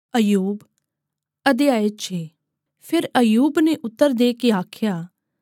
ਅਯੂਬ ਅਧਿਆਇ 6। ਫਿਰ ਅਯੂਬ ਨੇ ਉੱਤਰ ਦੇ ਕੇ ਆਖਿਆ,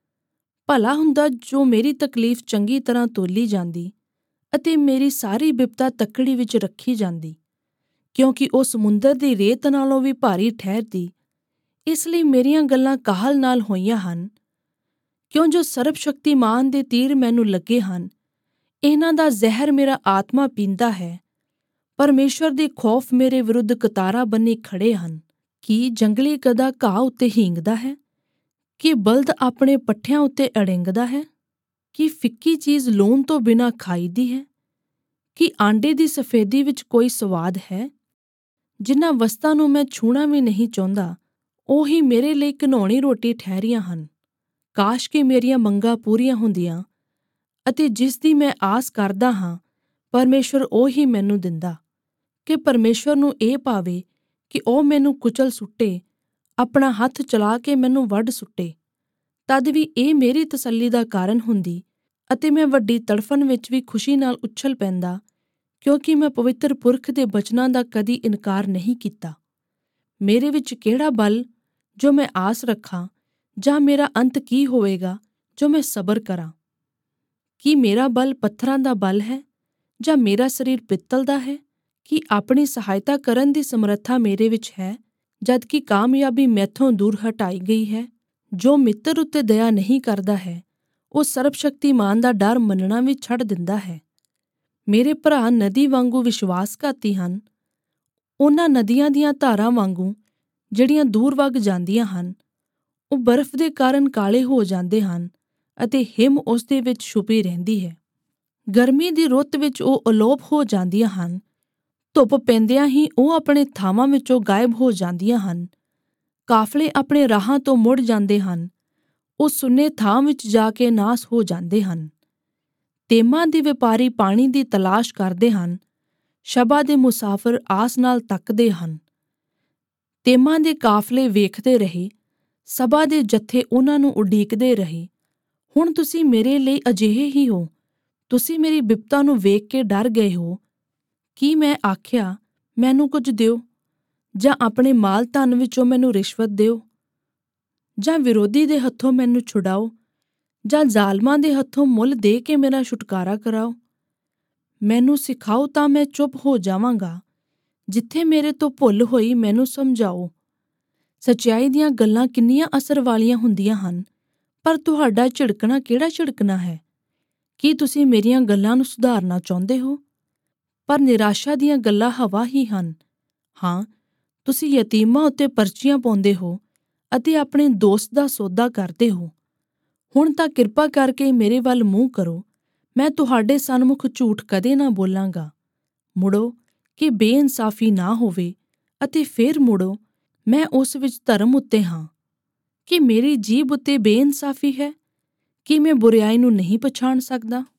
ਭਲਾ ਹੁੰਦਾ ਜੋ ਮੇਰੀ ਤਕਲੀਫ ਚੰਗੀ ਤਰ੍ਹਾਂ ਤੋਲੀ ਜਾਂਦੀ ਅਤੇ ਮੇਰੀ ਸਾਰੀ ਬਿਪਤਾ ਤੱਕੜੀ ਵਿੱਚ ਰੱਖੀ ਜਾਂਦੀ, ਕਿਉਂਕਿ ਉਹ ਸਮੁੰਦਰ ਦੀ ਰੇਤ ਨਾਲੋਂ ਵੀ ਭਾਰੀ ਠਹਿਰਦੀ। ਇਸ ਲਈ ਮੇਰੀਆਂ ਗੱਲਾਂ ਕਾਹਲ ਨਾਲ ਹੋਈਆਂ ਹਨ, ਕਿਉਂ ਜੋ ਸਰਬਸ਼ਕਤੀਮਾਨ ਦੇ ਤੀਰ ਮੈਨੂੰ ਲੱਗੇ ਹਨ। ਇਹਨਾਂ ਦਾ ਜ਼ਹਿਰ ਮੇਰਾ ਆਤਮਾ ਪੀਂਦਾ ਹੈ। ਪਰਮੇਸ਼ਵਰ ਦੇ ਖੌਫ ਮੇਰੇ ਵਿਰੁੱਧ ਕਤਾਰਾਂ ਬੰਨ੍ਹੀ ਖੜੇ ਹਨ। ਕੀ ਜੰਗਲੀ ਗਧਾ ਘਾਹ ਉੱਤੇ ਹੀਂਗਦਾ ਹੈ? ਕੀ ਬਲਦ ਆਪਣੇ ਪੱਠਿਆਂ ਉੱਤੇ ਅੜਿੰਗਦਾ ਹੈ? ਕੀ ਫਿੱਕੀ ਚੀਜ਼ ਲੂਣ ਤੋਂ ਬਿਨਾਂ ਖਾਈਦੀ ਹੈ? ਕੀ ਆਂਡੇ ਦੀ ਸਫੇਦੀ ਵਿੱਚ ਕੋਈ ਸਵਾਦ ਹੈ? ਜਿਨ੍ਹਾਂ ਵਸਤਾਂ ਨੂੰ ਮੈਂ ਛੂਹਣਾ ਵੀ ਨਹੀਂ ਚਾਹੁੰਦਾ, ਉਹੀ ਮੇਰੇ ਲਈ ਘਿਨਾਉਣੀ ਰੋਟੀ ਠਹਿਰੀਆਂ ਹਨ। ਕਾਸ਼ ਕਿ ਮੇਰੀਆਂ ਮੰਗਾਂ ਪੂਰੀਆਂ ਹੁੰਦੀਆਂ ਅਤੇ ਜਿਸ ਦੀ ਮੈਂ ਆਸ ਕਰਦਾ ਹਾਂ ਪਰਮੇਸ਼ਵਰ ਉਹ ਹੀ ਮੈਨੂੰ ਦਿੰਦਾ। ਕਿ ਪਰਮੇਸ਼ਵਰ ਨੂੰ ਇਹ ਭਾਵੇ ਕਿ ਉਹ ਮੈਨੂੰ ਕੁਚਲ ਸੁੱਟੇ, ਆਪਣਾ ਹੱਥ ਚਲਾ ਕੇ ਮੈਨੂੰ ਵੱਢ ਸੁੱਟੇ। ਤਦ ਵੀ ਇਹ ਮੇਰੀ ਤਸੱਲੀ ਦਾ ਕਾਰਨ ਹੁੰਦੀ ਅਤੇ ਮੈਂ ਵੱਡੀ ਤੜਫਣ ਵਿੱਚ ਵੀ ਖੁਸ਼ੀ ਨਾਲ ਉੱਛਲ ਪੈਂਦਾ, ਕਿਉਂਕਿ ਮੈਂ ਪਵਿੱਤਰ ਪੁਰਖ ਦੇ ਬਚਨਾਂ ਦਾ ਕਦੀ ਇਨਕਾਰ ਨਹੀਂ ਕੀਤਾ। ਮੇਰੇ ਵਿੱਚ ਕਿਹੜਾ ਬਲ ਜੋ ਮੈਂ ਆਸ ਰੱਖਾਂ, ਜਾਂ ਮੇਰਾ ਅੰਤ ਕੀ ਹੋਵੇਗਾ ਜੋ ਮੈਂ ਸਬਰ ਕਰਾਂ? ਕੀ ਮੇਰਾ ਬਲ ਪੱਥਰਾਂ ਦਾ ਬਲ ਹੈ, ਜਾਂ ਮੇਰਾ ਸਰੀਰ ਪਿੱਤਲ ਦਾ ਹੈ? ਕੀ ਆਪਣੀ ਸਹਾਇਤਾ ਕਰਨ ਦੀ ਸਮਰੱਥਾ ਮੇਰੇ ਵਿੱਚ ਹੈ, ਜਦ ਕਿ ਕਾਮਯਾਬੀ ਮੈਥੋਂ ਦੂਰ ਹਟਾਈ ਗਈ ਹੈ? ਜੋ ਮਿੱਤਰ ਉੱਤੇ ਦਇਆ ਨਹੀਂ ਕਰਦਾ ਹੈ, ਉਹ ਸਰਬਸ਼ਕਤੀਮਾਨ ਦਾ ਡਰ ਮੰਨਣਾ ਵੀ ਛੱਡ ਦਿੰਦਾ ਹੈ। ਮੇਰੇ ਭਰਾ ਨਦੀ ਵਾਂਗੂ ਵਿਸ਼ਵਾਸਘਾਤੀ ਹਨ। ਉਹਨਾਂ ਨਦੀਆਂ ਦੀਆਂ ਧਾਰਾਂ ਵਾਂਗੂ ਜਿਹੜੀਆਂ ਦੂਰ ਵਗ ਜਾਂਦੀਆਂ ਹਨ। ਉਹ ਬਰਫ਼ ਦੇ ਕਾਰਨ ਕਾਲੇ ਹੋ ਜਾਂਦੇ ਹਨ ਅਤੇ ਹਿਮ ਉਸ ਦੇ ਵਿੱਚ ਛੁਪੀ ਰਹਿੰਦੀ ਹੈ। ਗਰਮੀ ਦੀ ਰੁੱਤ ਵਿੱਚ ਉਹ ਅਲੋਪ ਹੋ ਜਾਂਦੀਆਂ ਹਨ। ਧੁੱਪ ਪੈਂਦਿਆਂ ਹੀ ਉਹ ਆਪਣੇ ਥਾਵਾਂ ਵਿੱਚੋਂ ਗਾਇਬ ਹੋ ਜਾਂਦੀਆਂ ਹਨ। ਕਾਫਲੇ ਆਪਣੇ ਰਾਹਾਂ ਤੋਂ ਮੁੜ ਜਾਂਦੇ ਹਨ। ਉਹ ਸੁੰਨੇ ਥਾਂ ਵਿੱਚ ਜਾ ਕੇ ਨਾਸ ਹੋ ਜਾਂਦੇ ਹਨ। ਤੇਮਾਂ ਦੇ ਵਪਾਰੀ ਪਾਣੀ ਦੀ ਤਲਾਸ਼ ਕਰਦੇ ਹਨ। ਸ਼ਬਾ ਦੇ ਮੁਸਾਫਰ ਆਸ ਨਾਲ ਤੱਕਦੇ ਹਨ। ਤੇਮਾਂ ਦੇ ਕਾਫਲੇ ਵੇਖਦੇ ਰਹੇ, ਸਭਾ ਦੇ ਜੱਥੇ ਉਹਨਾਂ ਨੂੰ ਉਡੀਕਦੇ ਰਹੇ। ਹੁਣ ਤੁਸੀਂ ਮੇਰੇ ਲਈ ਅਜਿਹੇ ਹੀ ਹੋ। ਤੁਸੀਂ ਮੇਰੀ ਬਿਪਤਾ ਨੂੰ ਵੇਖ ਕੇ ਡਰ ਗਏ ਹੋ। ਕੀ ਮੈਂ ਆਖਿਆ, ਮੈਨੂੰ ਕੁਝ ਦਿਓ, ਜਾਂ ਆਪਣੇ ਮਾਲ ਧਨ ਵਿੱਚੋਂ ਮੈਨੂੰ ਰਿਸ਼ਵਤ ਦਿਓ, ਜਾਂ ਵਿਰੋਧੀ ਦੇ ਹੱਥੋਂ ਮੈਨੂੰ ਛੁਡਾਓ, ਜਾਂ ਜ਼ਾਲਮਾਂ ਦੇ ਹੱਥੋਂ ਮੁੱਲ ਦੇ ਕੇ ਮੇਰਾ ਛੁਟਕਾਰਾ ਕਰਾਓ? ਮੈਨੂੰ ਸਿਖਾਓ ਤਾਂ ਮੈਂ ਚੁੱਪ ਹੋ ਜਾਵਾਂਗਾ। ਜਿੱਥੇ ਮੇਰੇ ਤੋਂ ਭੁੱਲ ਹੋਈ ਮੈਨੂੰ ਸਮਝਾਓ। ਸੱਚਾਈ ਦੀਆਂ ਗੱਲਾਂ ਕਿੰਨੀਆਂ ਅਸਰ ਵਾਲੀਆਂ ਹੁੰਦੀਆਂ ਹਨ, ਪਰ ਤੁਹਾਡਾ ਝਿੜਕਣਾ ਕਿਹੜਾ ਝਿੜਕਣਾ ਹੈ? ਕੀ ਤੁਸੀਂ ਮੇਰੀਆਂ ਗੱਲਾਂ ਨੂੰ ਸੁਧਾਰਨਾ ਚਾਹੁੰਦੇ ਹੋ? ਪਰ ਨਿਰਾਸ਼ਾ ਦੀਆਂ ਗੱਲਾਂ ਹਵਾ ਹੀ ਹਨ। ਹਾਂ, ਤੁਸੀਂ ਯਤੀਮਾਂ ਉੱਤੇ ਪਰਚੀਆਂ ਪਾਉਂਦੇ ਹੋ ਅਤੇ ਆਪਣੇ ਦੋਸਤ ਦਾ ਸੌਦਾ ਕਰਦੇ ਹੋ। ਹੁਣ ਤਾਂ ਕਿਰਪਾ ਕਰਕੇ ਮੇਰੇ ਵੱਲ ਮੂੰਹ ਕਰੋ। ਮੈਂ ਤੁਹਾਡੇ ਸਨਮੁਖ ਝੂਠ ਕਦੇ ਨਾ ਬੋਲਾਂਗਾ। ਮੁੜੋ ਕਿ ਬੇਇਨਸਾਫੀ ਨਾ ਹੋਵੇ, ਅਤੇ ਫਿਰ ਮੁੜੋ, ਮੈਂ ਉਸ ਵਿੱਚ ਧਰਮ ਉੱਤੇ ਹਾਂ। ਕਿ ਮੇਰੀ ਜੀਭ ਉੱਤੇ ਬੇਇਨਸਾਫੀ ਹੈ? ਕਿ ਮੈਂ ਬੁਰਿਆਈ ਨੂੰ ਨਹੀਂ ਪਛਾਣ ਸਕਦਾ?